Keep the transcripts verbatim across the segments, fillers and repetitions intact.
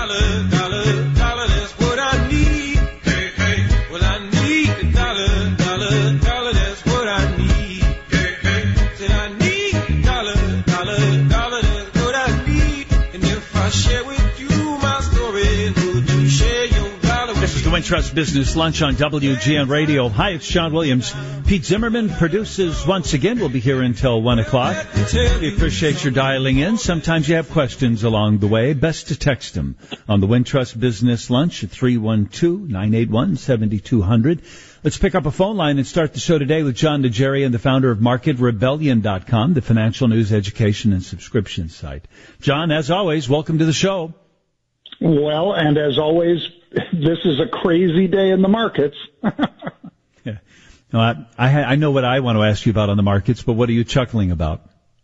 dollar, dollar, dollar, that's what I need. Hey, hey, well, I need a dollar, dollar, dollar, that's what I need. Hey, hey, said I need a dollar, dollar, dollar, that's what I need. And if I share with you my story, would you share your dollar? This is the Wintrust Business Lunch on W G N Radio. Hi, it's John Williams. Pete Zimmerman produces once again. We'll be here until one o'clock. We appreciate your dialing in. Sometimes you have questions along the way. Best to text them on the Wintrust Business Lunch at three one two, nine eight one, seven two zero zero. Let's pick up a phone line and start the show today with John Najarian, the founder of Market Rebellion dot com, the financial news, education, and subscription site. John, as always, welcome to the show. Well, and as always, this is a crazy day in the markets. Yeah. No, I, I, I know what I want to ask you about on the markets, but what are you chuckling about?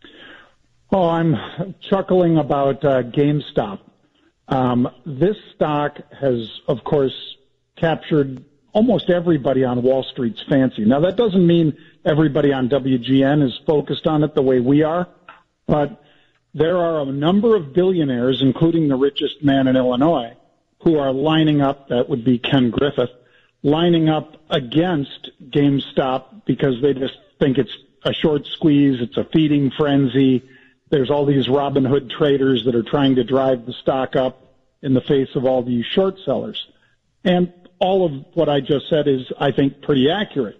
Oh, I'm chuckling about uh, GameStop. Um, this stock has, of course, captured almost everybody on Wall Street's fancy. Now, that doesn't mean everybody on W G N is focused on it the way we are, but there are a number of billionaires, including the richest man in Illinois, who are lining up, that would be Ken Griffith, lining up against GameStop because they just think it's a short squeeze, it's a feeding frenzy. There's all these Robin Hood traders that are trying to drive the stock up in the face of all these short sellers. And all of what I just said is, I think, pretty accurate.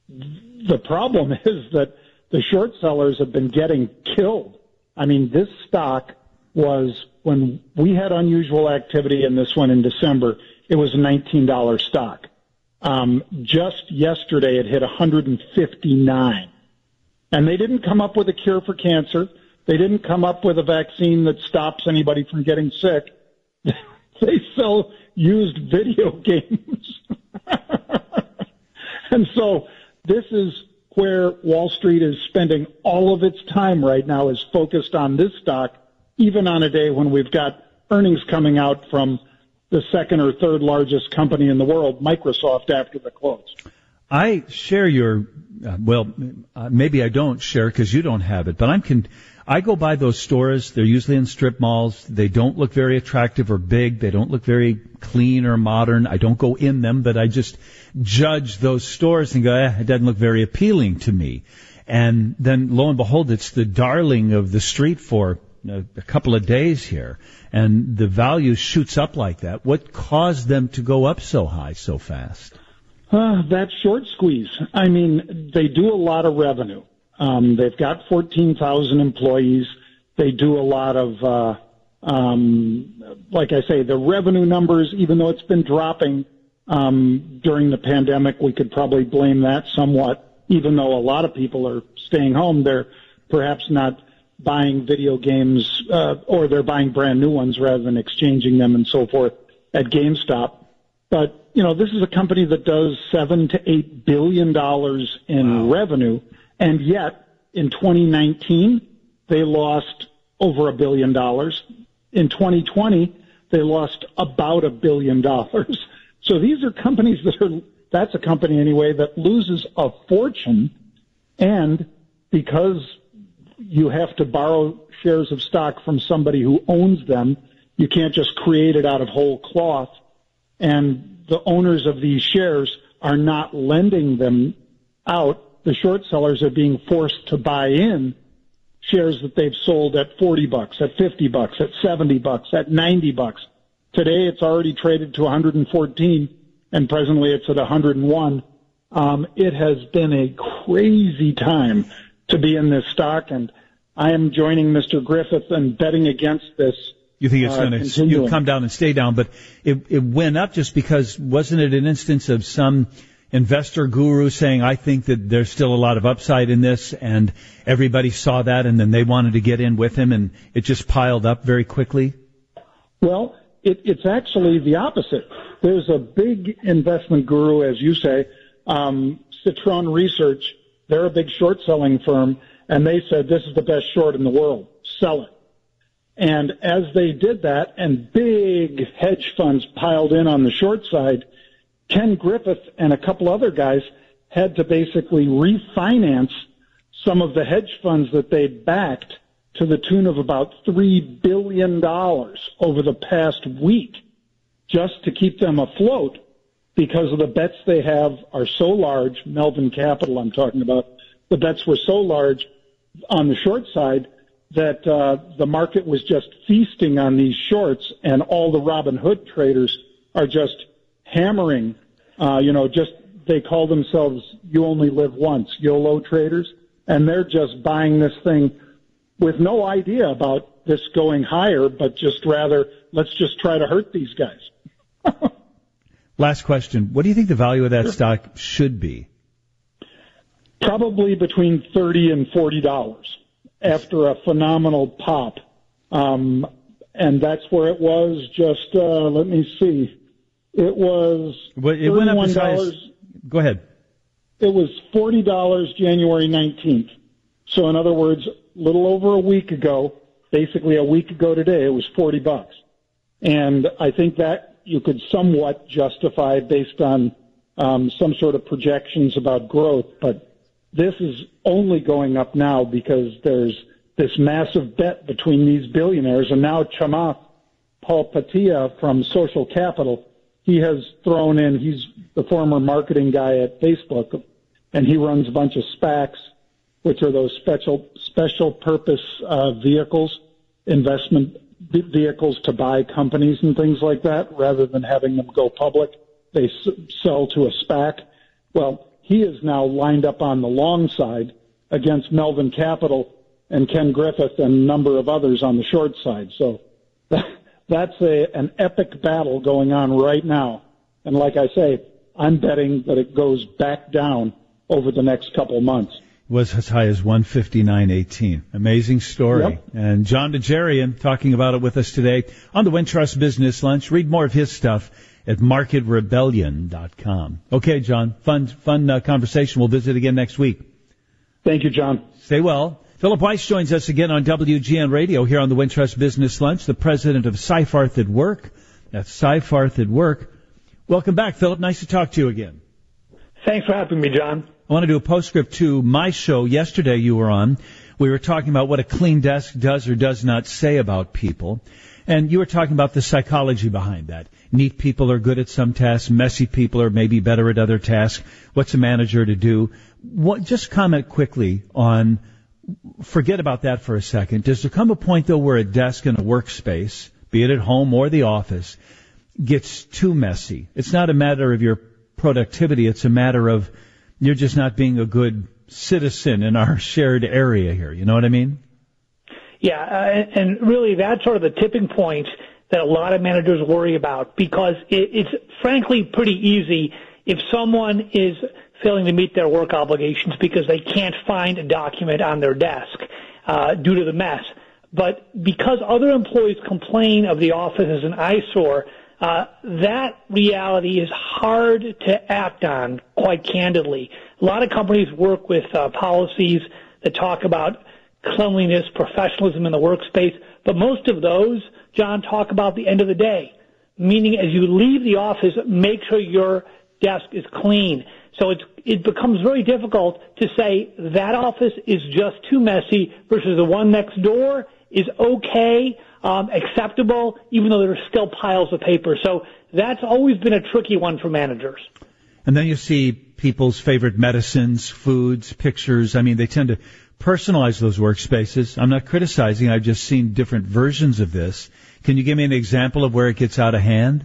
The problem is that the short sellers have been getting killed. I mean, this stock was, when we had unusual activity in this one in December, it was a nineteen dollars stock. Um, just yesterday, it hit one hundred fifty-nine. And they didn't come up with a cure for cancer. They didn't come up with a vaccine that stops anybody from getting sick. They sell used video games. And so this is where Wall Street is spending all of its time right now, is focused on this stock, even on a day when we've got earnings coming out from the second or third largest company in the world, Microsoft, after the close. I share your, uh, well, uh, maybe I don't share because you don't have it, but I'm con- I go by those stores. They're usually in strip malls. They don't look very attractive or big. They don't look very clean or modern. I don't go in them, but I just judge those stores and go, eh, it doesn't look very appealing to me. And then lo and behold, it's the darling of the street for a, a couple of days here. And the value shoots up like that. What caused them to go up so high so fast? Uh, that short squeeze. I mean, they do a lot of revenue. Um, they've got fourteen thousand employees. They do a lot of, uh, um, like I say, the revenue numbers, even though it's been dropping um, during the pandemic, we could probably blame that somewhat. Even though a lot of people are staying home, they're perhaps not buying video games, uh, or they're buying brand new ones rather than exchanging them and so forth at GameStop. But, you know, this is a company that does seven to eight billion dollars in wow. revenue. And yet, in twenty nineteen, they lost over a billion dollars. In twenty twenty, they lost about a billion dollars. So these are companies that are, that's a company anyway, that loses a fortune. And because you have to borrow shares of stock from somebody who owns them, you can't just create it out of whole cloth. And the owners of these shares are not lending them out. The short sellers are being forced to buy in shares that they've sold at forty bucks, at fifty bucks, at seventy bucks, at ninety bucks. Today it's already traded to one hundred fourteen, and presently it's at one hundred one. Um, it has been a crazy time to be in this stock, and I am joining Mister Griffith and betting against this. You think it's uh, going to you come down and stay down, but it, it went up just because, wasn't it an instance of some investor guru saying, I think that there's still a lot of upside in this, and everybody saw that, and then they wanted to get in with him, and it just piled up very quickly? Well, it, it's actually the opposite. There's a big investment guru, as you say, um, Citron Research. They're a big short-selling firm, and they said this is the best short in the world. Sell it. And as they did that, and big hedge funds piled in on the short side, Ken Griffith and a couple other guys had to basically refinance some of the hedge funds that they backed to the tune of about three billion dollars over the past week just to keep them afloat because of the bets they have are so large. Melvin Capital, I'm talking about. The bets were so large on the short side that uh, the market was just feasting on these shorts, and all the Robin Hood traders are just hammering, uh, you know, just they call themselves you only live once, YOLO traders, and they're just buying this thing with no idea about this going higher, but just rather, let's just try to hurt these guys. Last question. What do you think the value of that sure. stock should be? Probably between thirty and forty dollars after a phenomenal pop. Um, and that's where it was just, uh, let me see. It was well, it went up as high as, go ahead. It was forty dollars January nineteenth. So in other words, a little over a week ago, basically a week ago today, it was forty bucks. And I think that you could somewhat justify based on um, some sort of projections about growth, but this is only going up now because there's this massive bet between these billionaires, and now Chamath Palihapitiya from Social Capital, he has thrown in, he's the former marketing guy at Facebook, and he runs a bunch of SPACs, which are those special special purpose uh, vehicles, investment vehicles to buy companies and things like that, rather than having them go public. They s- sell to a SPAC. Well, he is now lined up on the long side against Melvin Capital and Ken Griffith and a number of others on the short side. So that, that's a, an epic battle going on right now. And like I say, I'm betting that it goes back down over the next couple of months. It was as high as one fifty-nine eighteen. Amazing story. Yep. And John DeJarian talking about it with us today on the Wintrust Business Lunch. Read more of his stuff at market rebellion dot com. Okay, John, fun fun uh, conversation. We'll visit again next week. Thank you, John. Stay well. Philip Weiss joins us again on W G N Radio here on the Wintrust Business Lunch, the president of Seyfarth at Work. That's Seyfarth at Work. Welcome back, Philip. Nice to talk to you again. Thanks for having me, John. I want to do a postscript to my show yesterday you were on. We were talking about what a clean desk does or does not say about people. And you were talking about the psychology behind that. Neat people are good at some tasks. Messy people are maybe better at other tasks. What's a manager to do? What, just comment quickly on, forget about that for a second. Does there come a point, though, where a desk in a workspace, be it at home or the office, gets too messy? It's not a matter of your productivity. It's a matter of you're just not being a good citizen in our shared area here. You know what I mean? Yeah, uh, and really that's sort of the tipping point that a lot of managers worry about, because it, it's frankly pretty easy if someone is failing to meet their work obligations because they can't find a document on their desk uh, due to the mess. But because other employees complain of the office as an eyesore, uh, that reality is hard to act on, quite candidly. A lot of companies work with uh, policies that talk about cleanliness, professionalism in the workspace, but most of those, John, talk about the end of the day, meaning as you leave the office, make sure your desk is clean. So it's, it becomes very difficult to say that office is just too messy versus the one next door is okay, um, acceptable, even though there are still piles of paper. So that's always been a tricky one for managers. And then you see people's favorite medicines, foods, pictures. I mean, they tend to personalize those workspaces. I'm not criticizing. I've just seen different versions of this. Can you give me an example of where it gets out of hand?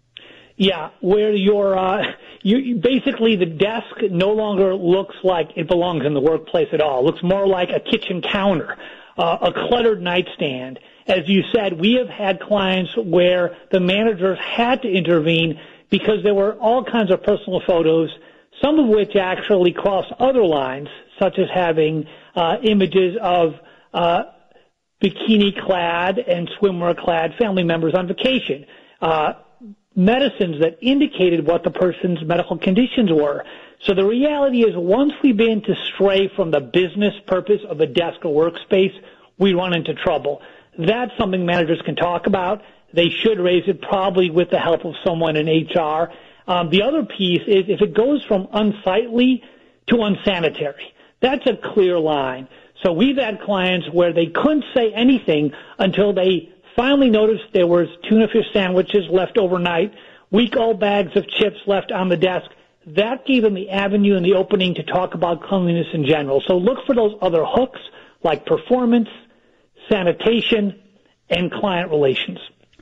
Yeah, where your uh, you basically the desk no longer looks like it belongs in the workplace at all. It looks more like a kitchen counter, uh, a cluttered nightstand. As you said, we have had clients where the managers had to intervene because there were all kinds of personal photos, some of which actually cross other lines, such as having uh, images of uh, bikini-clad and swimwear-clad family members on vacation, uh, medicines that indicated what the person's medical conditions were. So the reality is once we begin to stray from the business purpose of a desk or workspace, we run into trouble. That's something managers can talk about. They should raise it probably with the help of someone in H R. Um, the other piece is if it goes from unsightly to unsanitary. That's a clear line. So we've had clients where they couldn't say anything until they finally noticed there was tuna fish sandwiches left overnight, week-old bags of chips left on the desk. That gave them the avenue and the opening to talk about cleanliness in general. So look for those other hooks like performance, sanitation, and client relations.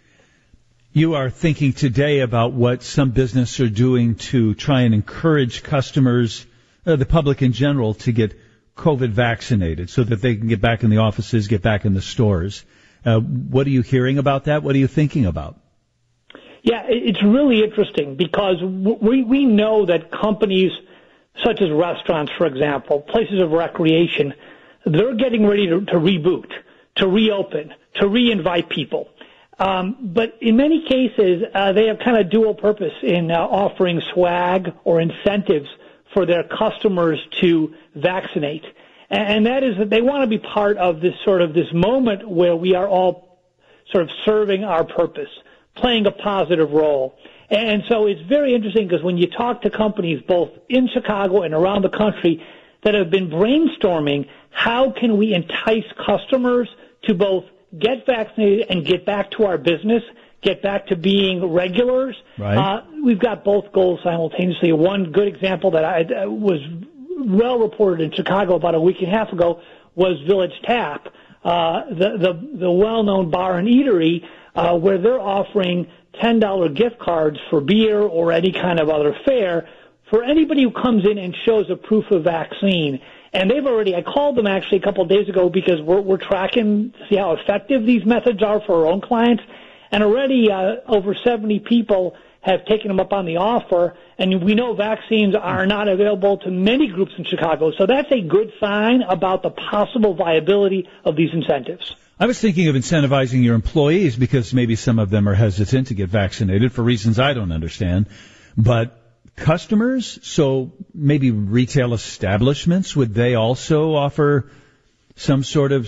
You are thinking today about what some businesses are doing to try and encourage customers, uh, the public in general, to get COVID vaccinated so that they can get back in the offices, get back in the stores. Uh, what are you hearing about that? What are you thinking about? Yeah, it's really interesting because we, we know that companies such as restaurants, for example, places of recreation, they're getting ready to, to reboot, to reopen, to re-invite people. Um, but in many cases, uh, they have kind of dual purpose in uh, offering swag or incentives for their customers to vaccinate. And that is that they want to be part of this sort of this moment where we are all sort of serving our purpose, playing a positive role. And so it's very interesting because when you talk to companies both in Chicago and around the country that have been brainstorming how can we entice customers to both get vaccinated and get back to our business, get back to being regulars. Right. Uh, we've got both goals simultaneously. One good example that I uh, was well reported in Chicago about a week and a half ago was Village Tap, uh, the, the, the well-known bar and eatery, uh, where they're offering ten dollar gift cards for beer or any kind of other fare for anybody who comes in and shows a proof of vaccine. And they've already, I called them actually a couple of days ago because we're, we're tracking to see how effective these methods are for our own clients. And already uh, over seventy people have taken them up on the offer. And we know vaccines are not available to many groups in Chicago. So that's a good sign about the possible viability of these incentives. I was thinking of incentivizing your employees because maybe some of them are hesitant to get vaccinated for reasons I don't understand. But customers, so maybe retail establishments, would they also offer some sort of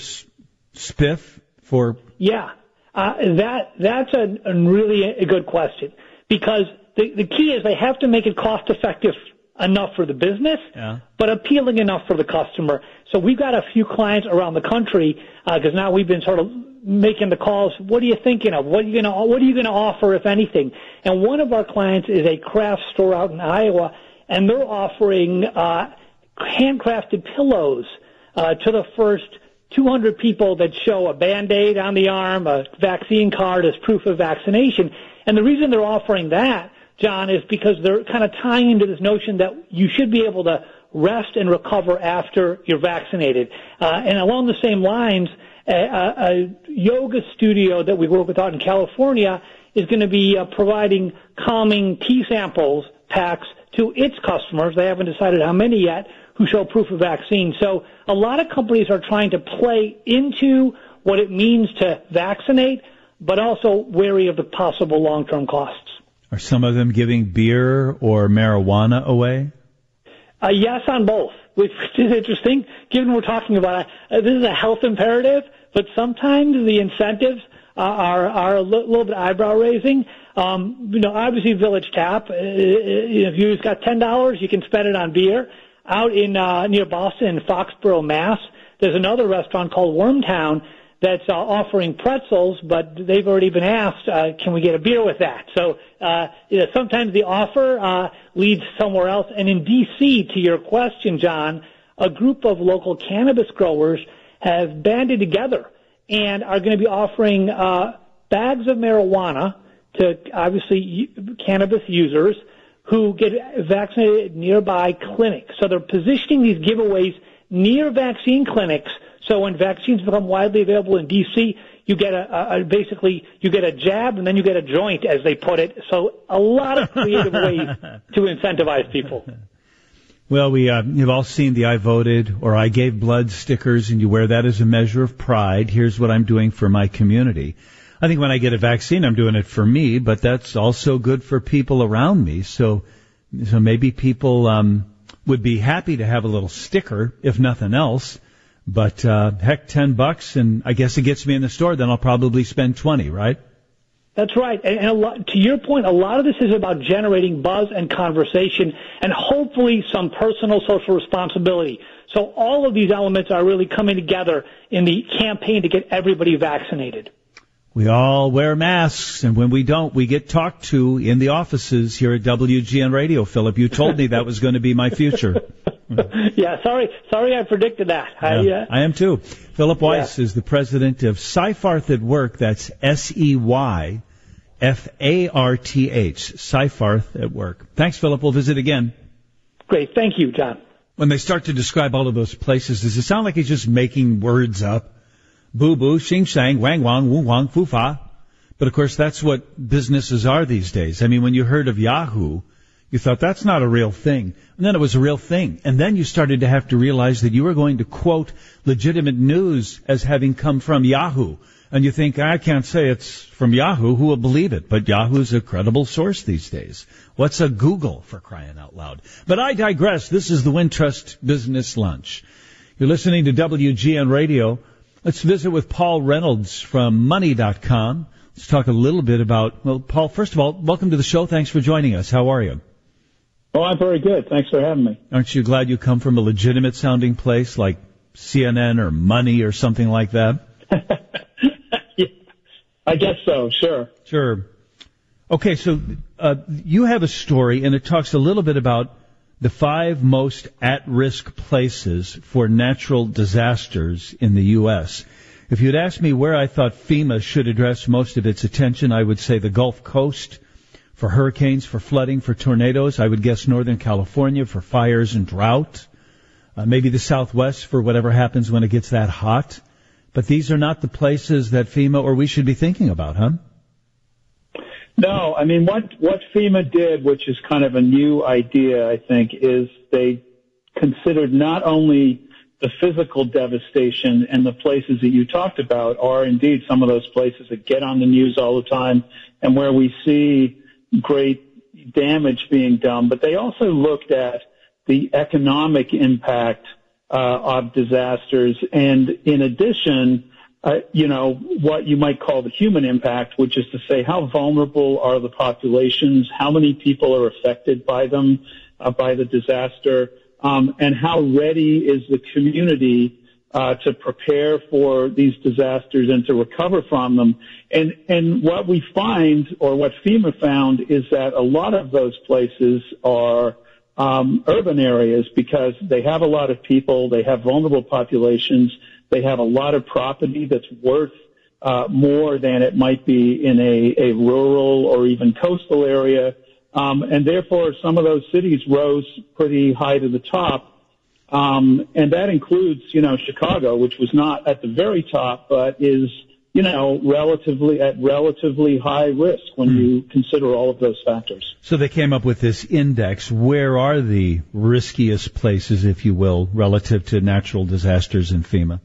spiff for? Yeah, uh, that that's a, a really a good question because the, the key is they have to make it cost effective enough for the business, yeah. but appealing enough for the customer. So we've got a few clients around the country because uh, now we've been sort of making the calls. What are you thinking of? What are you going to What are you going to offer, if anything? And one of our clients is a craft store out in Iowa, and they're offering uh, handcrafted pillows uh, to the first two hundred people that show a Band-Aid on the arm, a vaccine card as proof of vaccination. And the reason they're offering that, John, is because they're kind of tying into this notion that you should be able to rest and recover after you're vaccinated. Uh, and along the same lines, a, a yoga studio that we work with out in California is going to be uh, providing calming tea samples packs to its customers. They haven't decided how many yet who show proof of vaccine. So a lot of companies are trying to play into what it means to vaccinate, but also wary of the possible long-term costs. Are some of them giving beer or marijuana away? Uh, yes, on both, which is interesting, given we're talking about uh, this is a health imperative, but sometimes the incentives uh, are are a li- little bit eyebrow-raising. Um, you know, obviously, Village Tap, uh, if you've got ten dollars, you can spend it on beer. Out in uh, near Boston, in Foxborough, Mass, there's another restaurant called Wormtown that's uh, offering pretzels, but they've already been asked, uh, can we get a beer with that? So uh, you know, sometimes the offer uh, leads somewhere else. And in D C, to your question, John, a group of local cannabis growers have banded together and are going to be offering uh, bags of marijuana to, obviously, cannabis users who get vaccinated at nearby clinics. So they're positioning these giveaways near vaccine clinics. So when vaccines become widely available in D C, you get a, a basically you get a jab and then you get a joint, as they put it. So a lot of creative ways to incentivize people. Well, we uh, you've all seen the I voted or I gave blood stickers, and you wear that as a measure of pride. Here's what I'm doing for my community. I think when I get a vaccine, I'm doing it for me, but that's also good for people around me. So, so maybe people um, would be happy to have a little sticker, if nothing else. But uh, heck, ten bucks, and I guess it gets me in the store. Then I'll probably spend twenty, right? That's right. And, and a lot, to your point, a lot of this is about generating buzz and conversation and hopefully some personal social responsibility. So all of these elements are really coming together in the campaign to get everybody vaccinated. We all wear masks, and when we don't, we get talked to in the offices here at W G N Radio. Philip, you told me that was going to be my future. Yeah, sorry, sorry I predicted that. Yeah, I, uh, I am too. Philip Weiss yeah. is the president of Seyfarth at Work. That's S E Y F A R T H, Seyfarth at Work. Thanks, Philip. We'll visit again. Great. Thank you, John. When they start to describe all of those places, does it sound like he's just making words up? Boo boo, xing shang, wang wang, wu wang, fu fa. But of course, that's what businesses are these days. I mean, when you heard of Yahoo, you thought that's not a real thing. And then it was a real thing. And then you started to have to realize that you were going to quote legitimate news as having come from Yahoo. And you think, I can't say it's from Yahoo. Who will believe it? But Yahoo's a credible source these days. What's a Google, for crying out loud? But I digress. This is the Wintrust Business Lunch. You're listening to W G N Radio. Let's visit with Paul Reynolds from money dot com. Let's talk a little bit about, well, Paul, first of all, welcome to the show. Thanks for joining us. How are you? Oh, I'm very good. Thanks for having me. Aren't you glad you come from a legitimate sounding place like C N N or Money or something like that? Yeah, I guess so, sure. Sure. Okay, so uh, you have a story, and it talks a little bit about the five most at-risk places for natural disasters in the U S If you'd asked me where I thought FEMA should address most of its attention, I would say the Gulf Coast for hurricanes, for flooding, for tornadoes. I would guess Northern California for fires and drought. Uh, maybe the Southwest for whatever happens when it gets that hot. But these are not the places that FEMA or we should be thinking about, huh? No, I mean, what, what FEMA did, which is kind of a new idea, I think, is they considered not only the physical devastation and the places that you talked about are indeed some of those places that get on the news all the time and where we see great damage being done, but they also looked at the economic impact uh, of disasters and, in addition, Uh, you know, what you might call the human impact, which is to say how vulnerable are the populations, how many people are affected by them, uh, by the disaster, um, and how ready is the community uh, to prepare for these disasters and to recover from them. And, and what we find, or what FEMA found, is that a lot of those places are um, urban areas because they have a lot of people, they have vulnerable populations, they have a lot of property that's worth uh, more than it might be in a, a rural or even coastal area. Um, and therefore, some of those cities rose pretty high to the top. Um, and that includes, you know, Chicago, which was not at the very top, but is, you know, relatively at relatively high risk when mm. you consider all of those factors. So they came up with this index. Where are the riskiest places, if you will, relative to natural disasters in FEMA?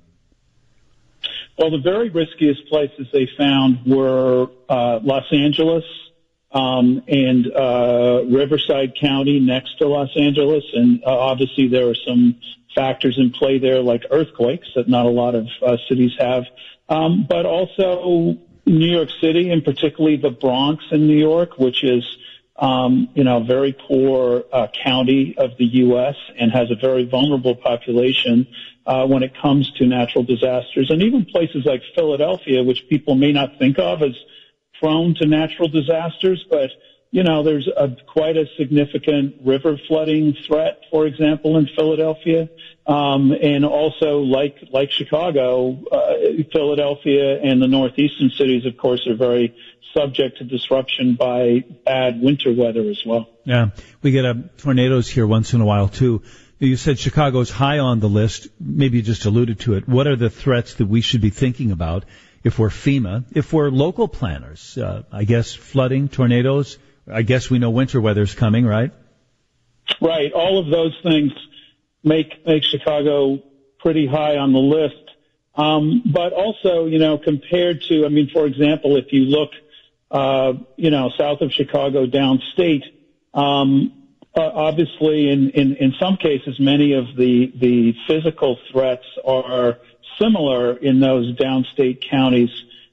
Well, the very riskiest places they found were uh, Los Angeles um, and uh, Riverside County next to Los Angeles, and uh, obviously there are some factors in play there like earthquakes that not a lot of uh, cities have, um, but also New York City and particularly the Bronx in New York, which is um, you know, a very poor uh, county of the U S and has a very vulnerable population uh, when it comes to natural disasters. And even places like Philadelphia, which people may not think of as prone to natural disasters, but, you know, there's a, quite a significant river flooding threat, for example, in Philadelphia. Um, and also, like like Chicago, uh, Philadelphia and the northeastern cities, of course, are very subject to disruption by bad winter weather as well. Yeah, we get uh, tornadoes here once in a while, too. You said Chicago's high on the list. Maybe you just alluded to it. What are the threats that we should be thinking about if we're FEMA, if we're local planners? Uh, I guess flooding, tornadoes. I guess we know winter weather's coming, right? Right. All of those things make make Chicago pretty high on the list. Um, but also, you know, compared to, I mean, for example, if you look, uh, you know, south of Chicago, downstate, um, uh, obviously, in, in, in some cases, many of the, the physical threats are similar in those downstate counties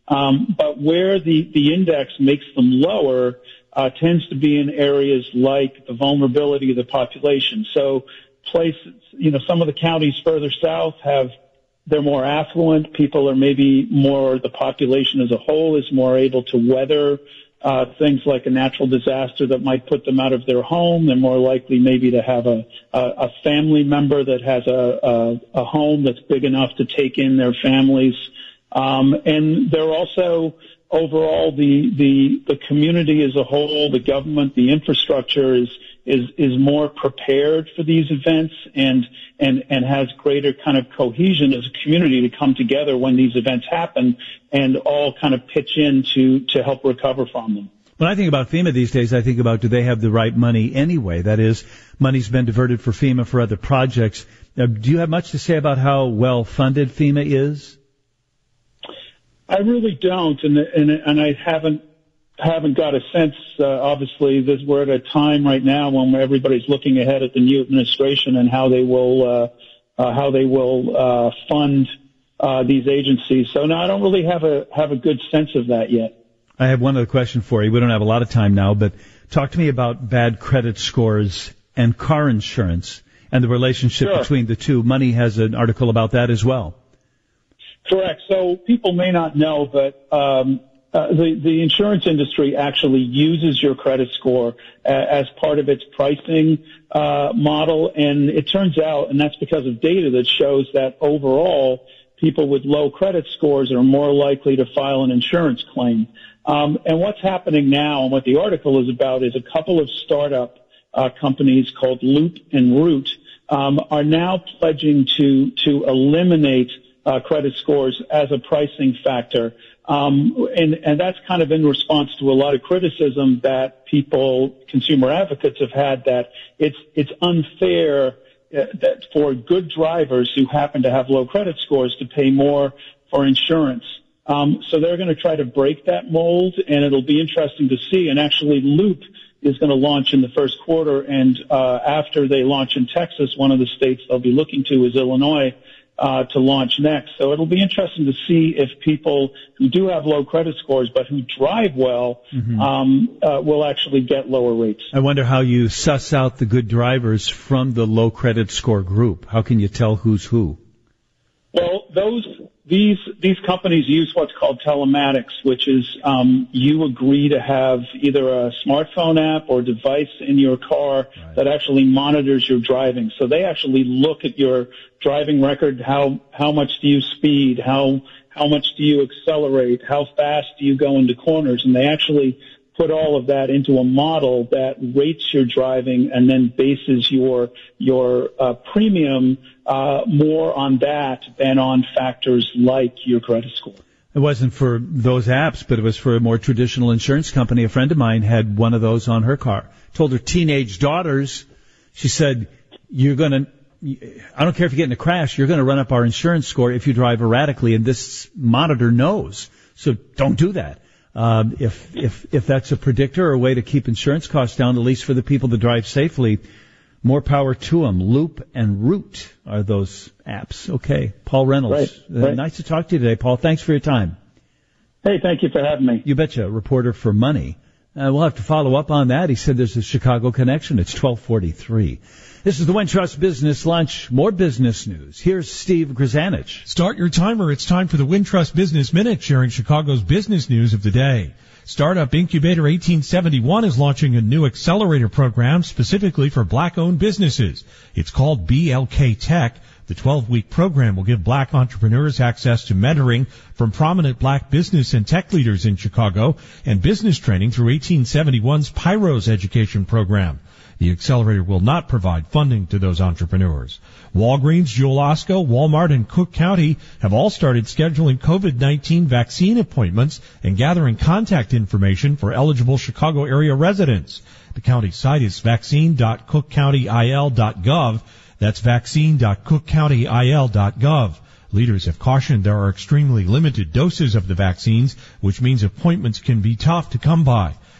Um, but where the, the index makes them lower uh, tends to be in areas like the vulnerability of the population. So places, you know, some of the counties further south have, they're more affluent. People are maybe more, the population as a whole is more able to weather uh, things like a natural disaster that might put them out of their home. They're more likely maybe to have a, a, a family member that has a, a, a home that's big enough to take in their families. Um, and they're also overall the, the, the community as a whole, the government, the infrastructure is, is, is more prepared for these events and, and, and has greater kind of cohesion as a community to come together when these events happen and all kind of pitch in to, to help recover from them. When I think about FEMA these days, I think about, do they have the right money anyway? That is, money's been diverted for FEMA for other projects. Now, do you have much to say about how well funded FEMA is? I really don't, and and and I haven't haven't got a sense. Uh, obviously, this, we're at a time right now when everybody's looking ahead at the new administration and how they will uh, uh, how they will uh, fund uh, these agencies. So no, I don't really have a have a good sense of that yet. I have one other question for you. We don't have a lot of time now, but talk to me about bad credit scores and car insurance and the relationship Sure. between the two. Money has an article about that as well. Correct. So people may not know, but um, uh, the the insurance industry actually uses your credit score uh, as part of its pricing uh, model, and it turns out, and that's because of data that shows that overall, people with low credit scores are more likely to file an insurance claim. Um, and what's happening now, and what the article is about, is a couple of startup uh, companies called Loop and Root um, are now pledging to to eliminate Uh, credit scores as a pricing factor. Um, and, and that's kind of in response to a lot of criticism that people, consumer advocates have had that it's, it's unfair uh, that for good drivers who happen to have low credit scores to pay more for insurance. Um, so they're going to try to break that mold, and it'll be interesting to see. And actually Loop is going to launch in the first quarter, and uh, after they launch in Texas, one of the states they'll be looking to is Illinois, Uh, to launch next. So it'll be interesting to see if people who do have low credit scores but who drive well mm-hmm. um, uh, will actually get lower rates. I wonder how you suss out the good drivers from the low credit score group. How can you tell who's who? Well, those these these companies use what's called telematics, which is um, you agree to have either a smartphone app or device in your car right. that actually monitors your driving. So they actually look at your driving record, how how much do you speed, how how much do you accelerate, how fast do you go into corners, and they actually put all of that into a model that rates your driving and then bases your your uh, premium uh, more on that than on factors like your credit score. It wasn't for those apps, but it was for a more traditional insurance company. A friend of mine had one of those on her car. Told her teenage daughters, she said, you're going to, I don't care if you get in a crash, you're going to run up our insurance score if you drive erratically, and this monitor knows. So don't do that. Um, if, if, if that's a predictor or a way to keep insurance costs down, at least for the people that drive safely, more power to them. Loop and Root are those apps. Okay. Paul Reynolds. Right, Uh, right. Nice to talk to you today, Paul. Thanks for your time. Hey, thank you for having me. You betcha. Reporter for Money. Uh, we'll have to follow up on that. He said there's a Chicago connection. It's twelve forty-three. This is the Wintrust Business Lunch. More business news. Here's Steve Grzanich. Start your timer. It's time for the Wintrust Business Minute, sharing Chicago's business news of the day. Startup Incubator eighteen seventy-one is launching a new accelerator program specifically for black-owned businesses. It's called B L K Tech. The twelve-week program will give black entrepreneurs access to mentoring from prominent black business and tech leaders in Chicago and business training through eighteen seventy-one's Pyros education program. The accelerator will not provide funding to those entrepreneurs. Walgreens, Jewel Osco, Walmart, and Cook County have all started scheduling covid nineteen vaccine appointments and gathering contact information for eligible Chicago area residents. The county site is vaccine dot cook county i l dot gov. That's vaccine dot cook county i l dot gov. Leaders have cautioned there are extremely limited doses of the vaccines, which means appointments can be tough to come by.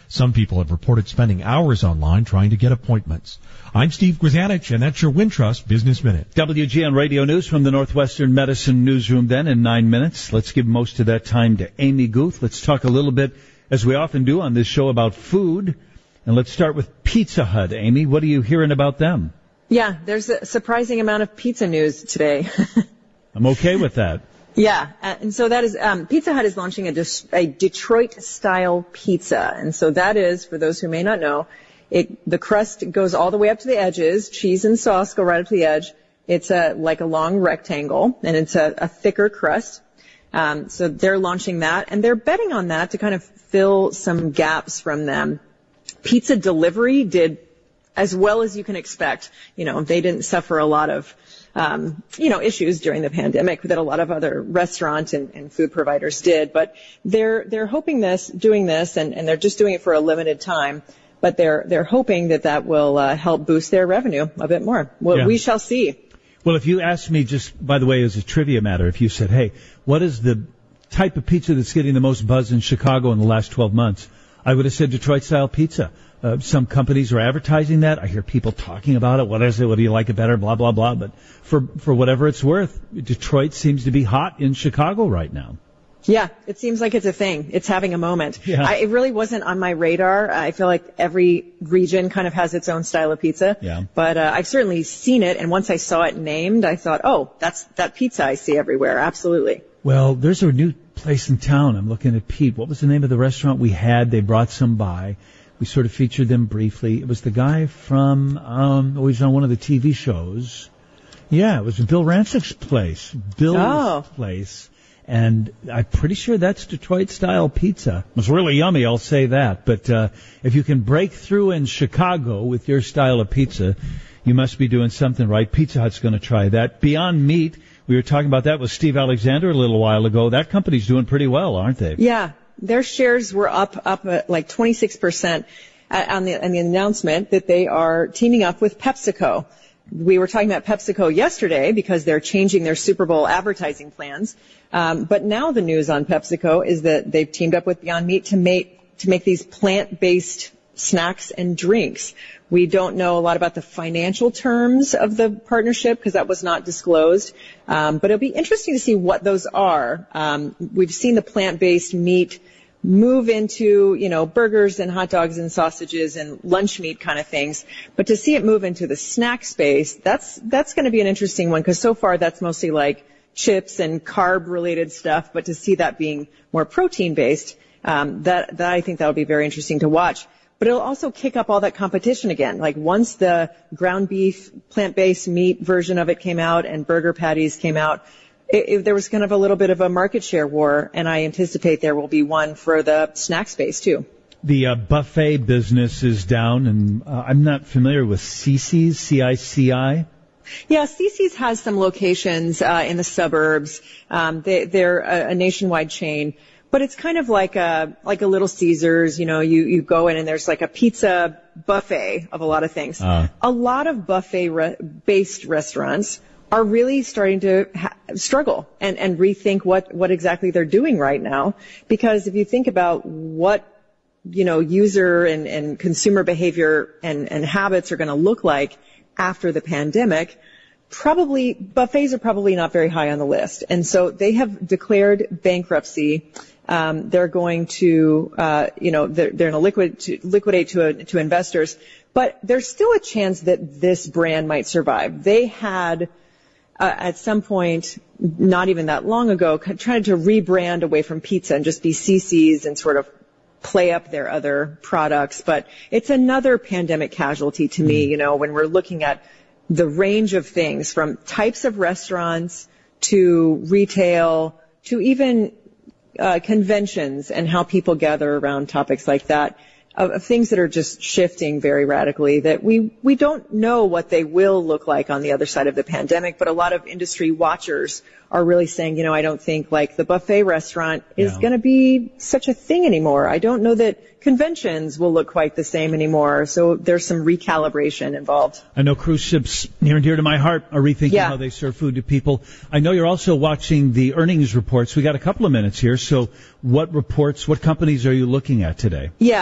Some people have reported spending hours online trying to get appointments. I'm Steve Grzanich, and that's your Wintrust Business Minute. W G N Radio News from the Northwestern Medicine Newsroom then in nine minutes. Let's give most of that time to Amy Guth. Let's talk a little bit, as we often do on this show, about food. And let's start with Pizza Hut. Amy, what are you hearing about them? Yeah, there's a surprising amount of pizza news today. I'm okay with that. Yeah, uh, and so that is, um, Pizza Hut is launching a, De- a Detroit-style pizza. And so that is, for those who may not know, it, the crust goes all the way up to the edges. Cheese and sauce go right up to the edge. It's a, like a long rectangle, and it's a, a thicker crust. Um, so they're launching that, and they're betting on that to kind of fill some gaps from them. Pizza delivery did as well as you can expect. You know, they didn't suffer a lot of Um, you know, issues during the pandemic that a lot of other restaurant and, and food providers did. But they're, they're hoping this, doing this, and, and they're just doing it for a limited time. But they're, they're hoping that that will uh, help boost their revenue a bit more. Well, yeah. We shall see. Well, if you asked me, just by the way, as a trivia matter, if you said, hey, what is the type of pizza that's getting the most buzz in Chicago in the last twelve months, I would have said Detroit-style pizza. Uh, some companies are advertising that. I hear people talking about it. What is it? What do you like it better? Blah, blah, blah. But for, for whatever it's worth, Detroit seems to be hot in Chicago right now. Yeah, it seems like it's a thing. It's having a moment. Yeah. I, it really wasn't on my radar. I feel like every region kind of has its own style of pizza. Yeah. But uh, I've certainly seen it, and once I saw it named, I thought, oh, that's that pizza I see everywhere. Absolutely. Well, there's a new place in town. I'm looking at Pete. What was the name of the restaurant we had? They brought some by. We sort of featured them briefly. It was the guy from, um, oh, he's on one of the T V shows. Yeah, it was Bill Rancic's place. Bill's oh. place. And I'm pretty sure that's Detroit-style pizza. It was really yummy, I'll say that. But uh, if you can break through in Chicago with your style of pizza, you must be doing something right. Pizza Hut's going to try that. Beyond Meat, we were talking about that with Steve Alexander a little while ago. That company's doing pretty well, aren't they? Yeah. Their shares were up, up at like twenty-six percent on the, on the announcement that they are teaming up with PepsiCo. We were talking about PepsiCo yesterday because they're changing their Super Bowl advertising plans. Um, but now the news on PepsiCo is that they've teamed up with Beyond Meat to make, to make these plant-based snacks and drinks. We don't know a lot about the financial terms of the partnership because that was not disclosed. Um, but it'll be interesting to see what those are. Um, we've seen the plant-based meat move into, you know, burgers and hot dogs and sausages and lunch meat kind of things. But to see it move into the snack space, that's, that's going to be an interesting one because so far that's mostly like chips and carb-related stuff. But to see that being more protein-based, um, that, that I think that'll be very interesting to watch. But it'll also kick up all that competition again. Like once the ground beef, plant-based meat version of it came out and burger patties came out, it, it, there was kind of a little bit of a market share war, and I anticipate there will be one for the snack space too. The uh, buffet business is down, and uh, I'm not familiar with Cici's, C I C I. Yeah, Cici's has some locations uh, in the suburbs. Um, they, they're a, a nationwide chain. But it's kind of like a, like a Little Caesars, you know, you, you go in and there's like a pizza buffet of a lot of things. Uh. A lot of buffet re- based restaurants are really starting to ha- struggle and, and rethink what, what exactly they're doing right now. Because if you think about what, you know, user and, and consumer behavior and, and habits are going to look like after the pandemic, probably buffets are probably not very high on the list. And so they have declared bankruptcy. Um, they're going to, uh, you know, they're, they're going to liquid, to liquidate to, a, to investors. But there's still a chance that this brand might survive. They had, uh, at some point, not even that long ago, tried to rebrand away from pizza and just be Cici's and sort of play up their other products. But it's another pandemic casualty to me, you know, when we're looking at the range of things from types of restaurants to retail to even uh, conventions and how people gather around topics like that, of, of things that are just shifting very radically that we, we don't know what they will look like on the other side of the pandemic, but a lot of industry watchers are really saying, you know, I don't think like the buffet restaurant is Yeah. going to be such a thing anymore. I don't know that conventions will look quite the same anymore. So there's some recalibration involved. I know cruise ships near and dear to my heart are rethinking Yeah. how they serve food to people. I know you're also watching the earnings reports. We got a couple of minutes here. So what reports, what companies are you looking at today? Yeah. So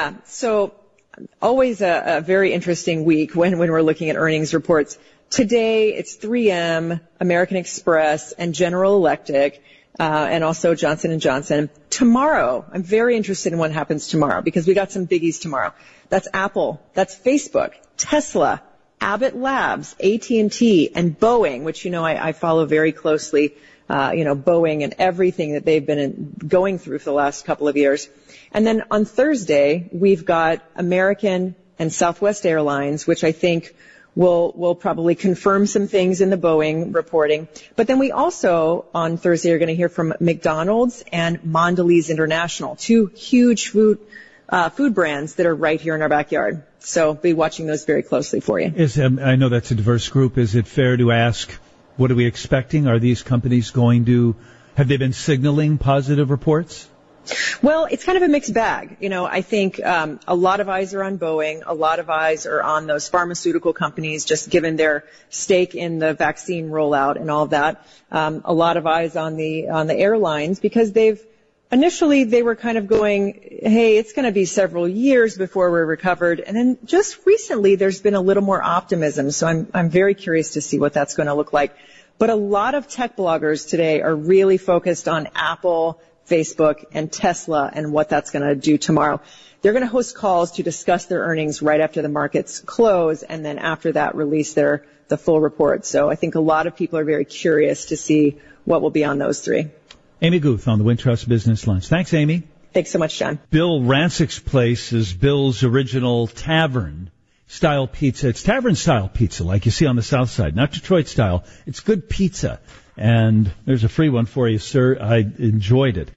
so always a, a very interesting week when, when we're looking at earnings reports. Today, it's three M, American Express, and General Electric, uh, and also Johnson and Johnson. Tomorrow, I'm very interested in what happens tomorrow because we got some biggies tomorrow. That's Apple, that's Facebook, Tesla, Abbott Labs, A T and T, and Boeing, which, you know, I, I follow very closely, uh, you know, Boeing and everything that they've been in, going through for the last couple of years. And then on Thursday, we've got American and Southwest Airlines, which I think will will probably confirm some things in the Boeing reporting. But then we also, on Thursday, are going to hear from McDonald's and Mondelez International, two huge food uh, food brands that are right here in our backyard. So be watching those very closely for you. Is, um, I know that's a diverse group. Is it fair to ask, what are we expecting? Are these companies going to, have they been signaling positive reports? Well, it's kind of a mixed bag. You know, I think um, a lot of eyes are on Boeing. A lot of eyes are on those pharmaceutical companies, just given their stake in the vaccine rollout and all of that. Um, a lot of eyes on the on the airlines because they've initially they were kind of going, hey, it's going to be several years before we're recovered. And then just recently, there's been a little more optimism. So I'm I'm very curious to see what that's going to look like. But a lot of tech bloggers today are really focused on Apple, Facebook, and Tesla and what that's going to do tomorrow. They're going to host calls to discuss their earnings right after the markets close, and then after that release their the full report. So I think a lot of people are very curious to see what will be on those three. Amy Guth on the Wintrust Business Lunch. Thanks, Amy. Thanks so much, John. Bill Rancic's Place is Bill's original tavern-style pizza. It's tavern-style pizza like you see on the South Side, not Detroit style. It's good pizza. And there's a free one for you, sir. I enjoyed it.